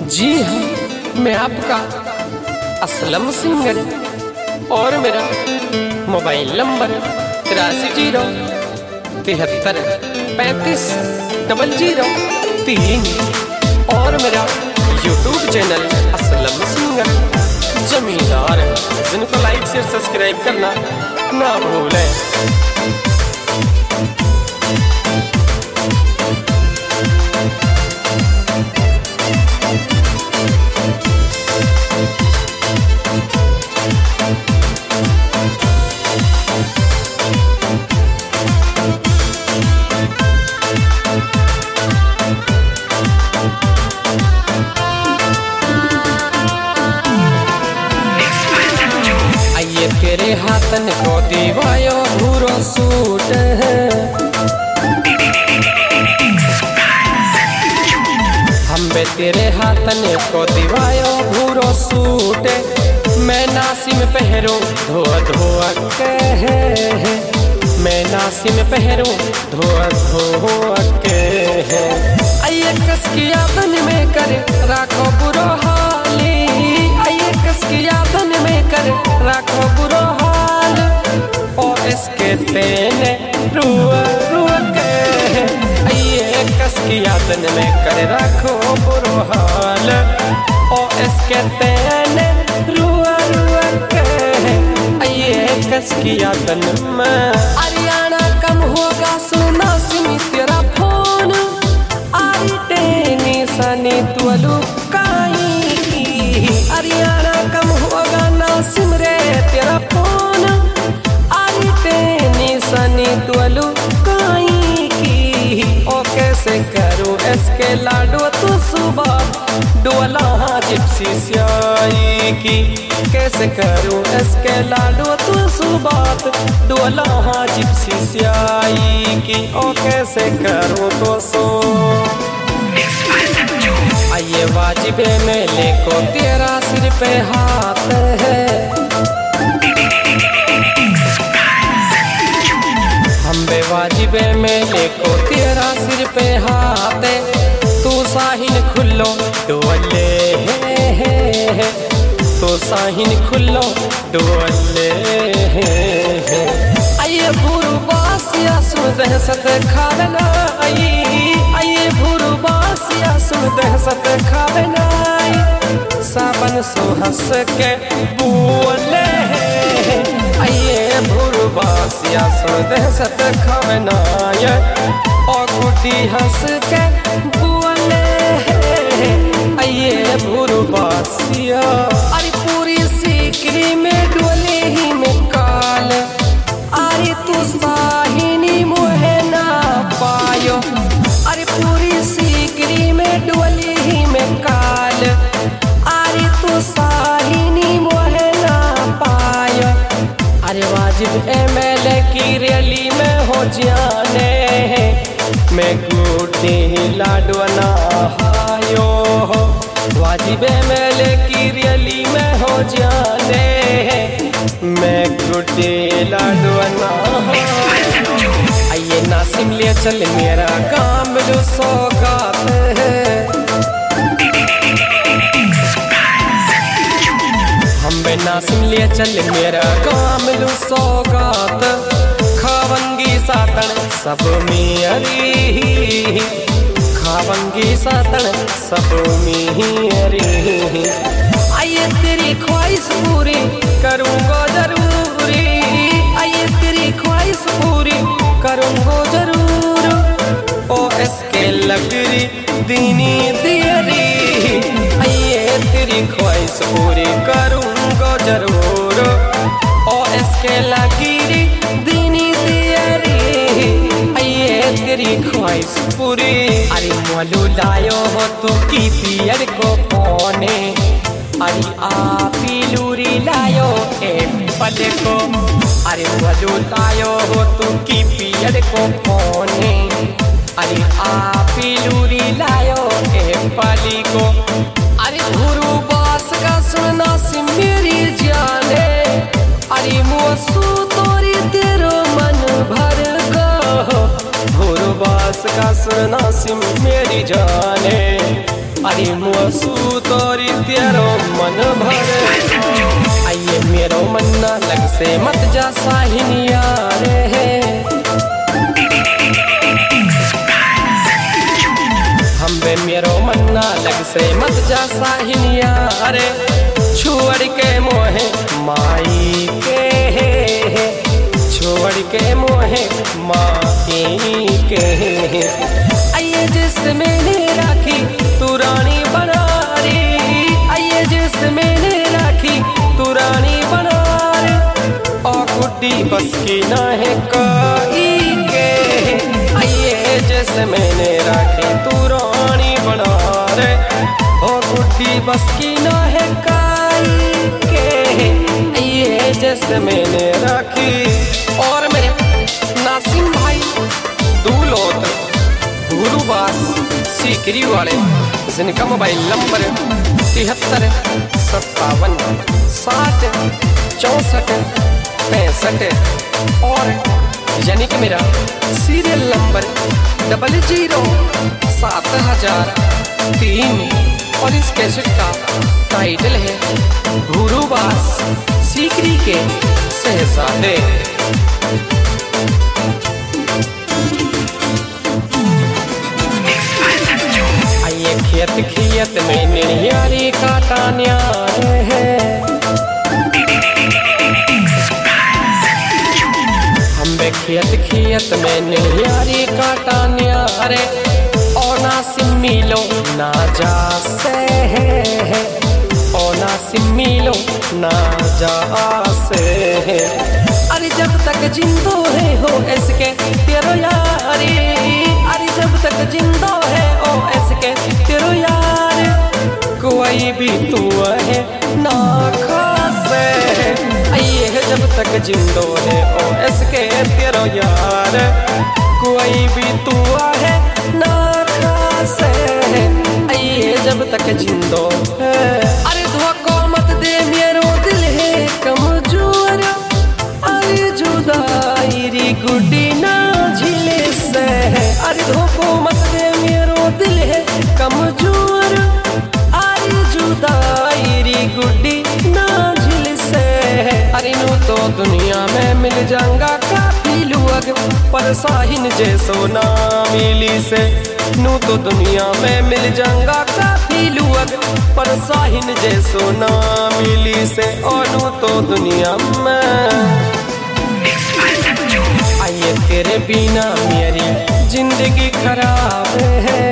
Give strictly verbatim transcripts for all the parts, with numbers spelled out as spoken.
जी हाँ, मैं आपका असलम सिंगर और मेरा मोबाइल नंबर तिरासी जीरो तिहत्तर पैंतीस डबल जीरो तीन और मेरा यूट्यूब चैनल असलम सिंगर जमींदार, जिनको लाइक शेयर सब्सक्राइब करना ना भूलें। आइए तेरे हाथन को दीवायो भूरो सूट है, हम बे तेरे हाथन को दीवायो भूरो सूट, मैं नासी में पहरो धो धो के है, मैं नासी में पहरो धो धो के है। आइए कस की यादन में कर राखो बुरो हाली, आइए कस की यादन में कर राखो बुरो हाल, और इसके तेने रुआ रुआ के है। आइए कस की यादन में कर राखो बुरो हाल, और इसके तेने रुआ रुआ के है। आइए कस की यादन में हरियाणा कम होगा सुना सिमी तेरा फोन, आई टेनी सनी तुलू काई की, हरियाणा कम होगा ना सिमरे तेरा फोन, आई टेनी सनी तुलू काई की। ओ कैसे करूँ इसके लाडो तू सुबह डोला जिप्सी स्याई की, कैसे करूँ इसके लाडो तू सुबह डोला जिप्सी स्याई की। ओ कैसे करूँ तो सो आइए वाजिबे में लेको तेरा सिर पे हाथ है, हम बे वाजिबे में लेको तेरा सिर पे हाथ है, तू साहिन खुल्लो डोले है, है तो साहिन खुल्लो डोले है। आइए भूरू बासिया सुन दहसत खाना आई, आइए भूरू बासिया सुन दहसत खाना आई, साबन सो हंस के बोले है। आइए भूरू बासिया सुन दहसत खाना आई, और गुड्डी हंस के बोले है। आइए भूरू बासिया अरे पूरी सीकरी में डोले ही में काल, अरे तू साहिनी मुहे ना पायो, अरे पूरी सीकरी में डोली ही में काल, अरे तू साहिनी मुहे ना पायो। अरे वाजिब एमएलए की रैली में हो जाने, मैं गुड्डी लाडो ना हायो, वाजिब एमएलए की रैली में हो जाने, मैं गुड्डी लाडो ना। आइए नासिम ले चल मेरा काम जो सौगात है, हम बे नासिम ले चल मेरा काम जो सौगात, खावंगी सातन सब मेरी, खावंगी सातन सब मेरी। आइए तेरी ख्वाहिश पूरी करूँगा जरूरी, आइए तेरी ख्वाहिश पूरी करूँगा जरूर, ओ इसके लगरी दीनी दियरी। आइए तेरी ख्वाहिश पूरी करूँगा जरूर, ओ इसके लगरी दीनी दियरी। आइए तेरी ख्वाहिश पूरी अरे मोलू लायो हो तू की पियर को पौने, अरे आपी लूरी लायो एप्पल को, अरे मोलू लायो हो तू की पियर को पौने, अरे आपी लूरी लायो एप्पल को। अरे भूरू बास का सुना सी मेरी जाने, अरे मोसू तोरी तेरो मन भर गो, भूरू बास का सुना सी मेरी जाने, अरे मुसू तोरी तेरो मन भरे आइए मेरो मन्ना लग से मत जा साहिनिया रे हम बे मेरो मन्ना लग से मत जा साहिनिया रे छोड़ के मोहे माई के छोड़ के मोहे माई के आइए जिस मैंने राखी तू रानी बना रे आइए जिस मैंने राखी तू रानी बना रे और गुड्डी बस की ना है कोई के आइए जिस मैंने राखी तू रानी बना रे और गुड्डी बस की ना है कोई के आइए जिस मैंने राखी। और मेरे नासिम भाई दूलोत गुरुवास सीकरी वाले जिनका मोबाइल नंबर तिहत्तर सत्तावन साठ चौंसठ पैंसठ और यानी कि मेरा सीरियल नंबर डबल जीरो सात हजार तीन और इस कैसेट का टाइटल है गुरुवास सीकरी के शहजादे। आइए खेत खेत में निहारी काटा न्यार है हम बे खेत खेत में निहारी काटा न्यार और ना सिमिलो ना जा से है और ना सिमिलो ना जा से है अरे जब तक जिंदो है हो इसके तेरो यारी अरे जब तक जिंदो है ओ इसके तेरो यार कोई भी तू है ना खासे आइए जब तक जिंदो है ओ इसके तेरो यार कोई भी तू है ना खासे आइए जब तक जिंदो है। अरे धोखो मत दे मेरो दिल है कमजोर अरे जुदाई री गुड्डी ना झिले से अरे धोखो मत दे मेरो दिल है कमजोर अरे जुदाई री गुड्डी ना झिले से अरे नू तो दुनिया में मिल जाऊंगा काफी लोग पर साहिन जैसो ना मिली से नू तो दुनिया में मिल जाऊंगा काफी लोग पर साहिन जैसो ना मिली से और नू तो दुनिया में आइए तेरे बिना मेरी जिंदगी खराब है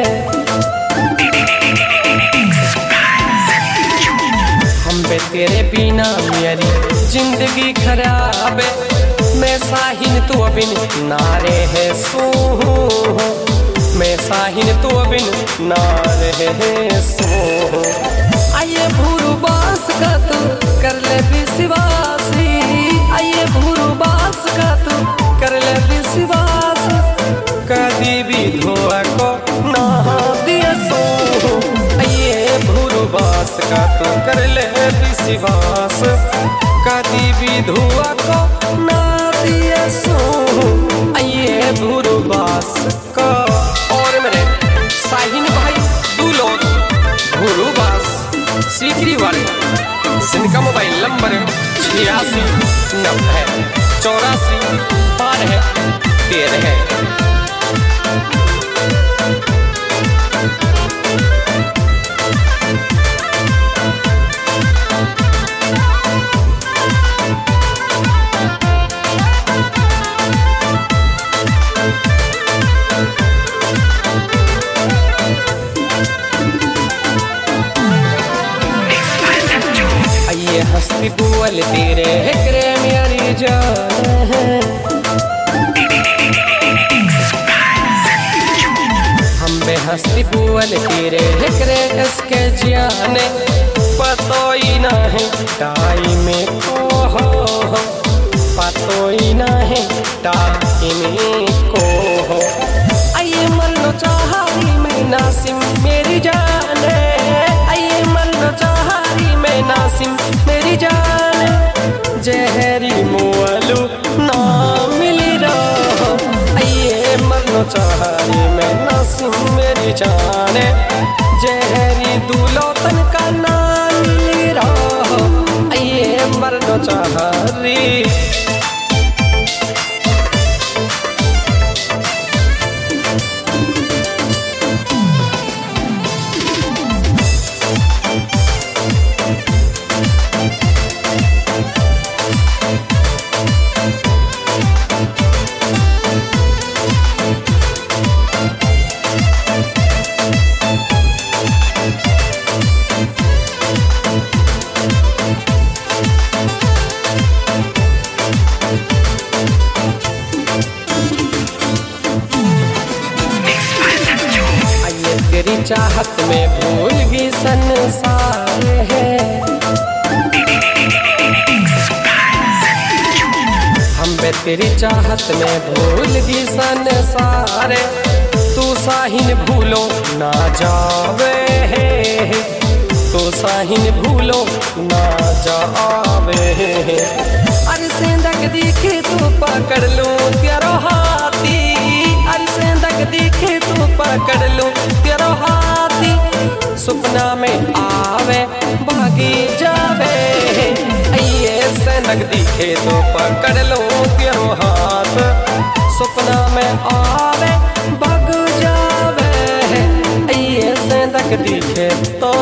हम बे तेरे बिना मेरी जिंदगी खराब है मैं साहिन तू बिन नारे है सो मैं साहिन तू बिन नारे है सो आइए भूरू बास का तू कर ले विश्वासी आइए भूरू बास का तू कर ले विश्वास कदी भी धोआ को ना दिया सो आइए भूरू बास का तू कर ले विश्वास कदी भी धोआ को ना दिया सो आइए भूरू बास का। और मेरे साहिन भाई दूलोत गुरुवास सीकरी वाले जिनका मोबाइल नंबर छियासी नब्बे चौरासी बारह तेरह है। हस्ती बुअल तेरे हिकरे मेरी जान है हम बे हस्ती बुअल तेरे हिकरे इसके जाने पतो ही ना है टाइम को हो पतो ही ना है टाइम को हो आइए मन लो चाहारी में नासिम मेरी जान आइए मन लो चाहारी में नासिम मेरी जान जहरी मुआलू ना मिली रहो आइए मरनो चाहारी में नासिम मेरी जान जहरी दूलो तन का नानी रहो ये मरनो चाहरी तेरी चाहत में भूल गई संसार है हम बे तेरी चाहत में भूल गई संसार तू साहिन भूलो ना जावे तू साहिन भूलो ना जावे अरे सेंधक दिखे तू पकड़ लूं तेरो हाथी अरे सेंधक दिखे तू पकड़ लूं तेरो हाथी सपना में आवे भागी जावे ये सेंधक दिखे तू पकड़ लूं तेरो हाथ सपना में आवे भाग जावे ये सेंधक दिखे तो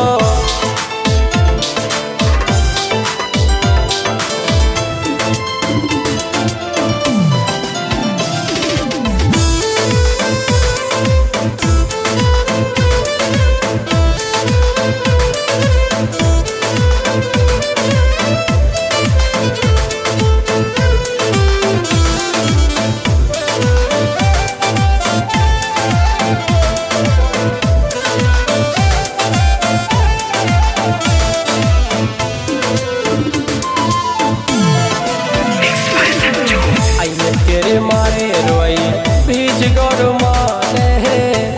तेरे मारे रोई भीज गौर माने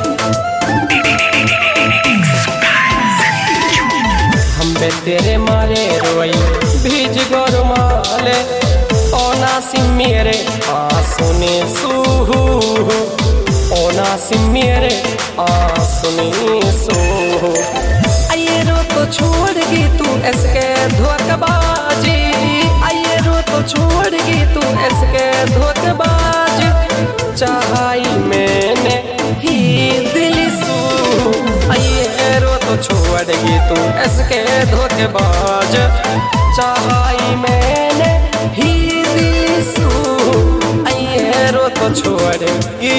हम बे तेरे मारे रोई भीज गौर माले ओ नासी मेरे आंसुने सूहू ओ नासी मेरे आंसुने सूहू आये रो तो छोड़गी तू इसके धोखेबाजी आये रो तो छोड़गी तू इसके धोखेबाज चाहाई मैंने ही दिल सू आये रो तो छोड़गी तू इसके धोखेबाज चाहाई मैंने ही दिल सू आये रो तो छोड़गी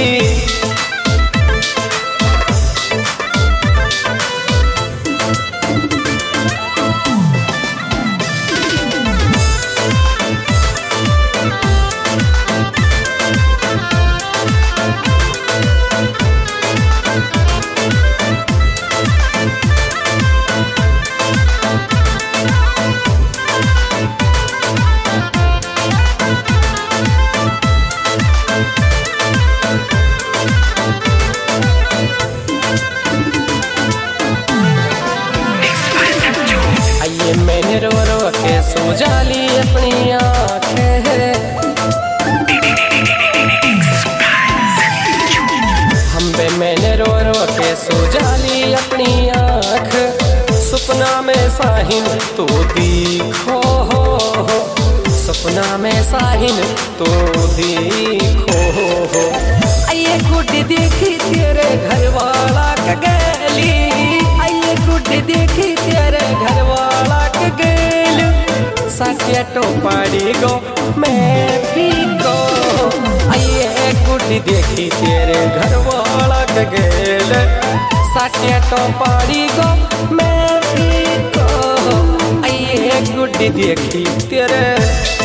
मैंने रो रो के सुजाली अपनी आँखें हम बे मैंने रो रो के सुजाली अपनी आँख सपना में साहिन तू दिखो सपना में साहिन तू दिखो आइए गुड्डी देखी तेरे घर वाला का गली आइए गुड्डी देखी तेरे घर वाला का गेल साथिया टोपाड़ी गो मैं भी गो आइए गुड्डी देखी तेरे घर वाला का गेल साथिया टोपाड़ी गो मैं भी गो आइए गुड्डी देखी तेरे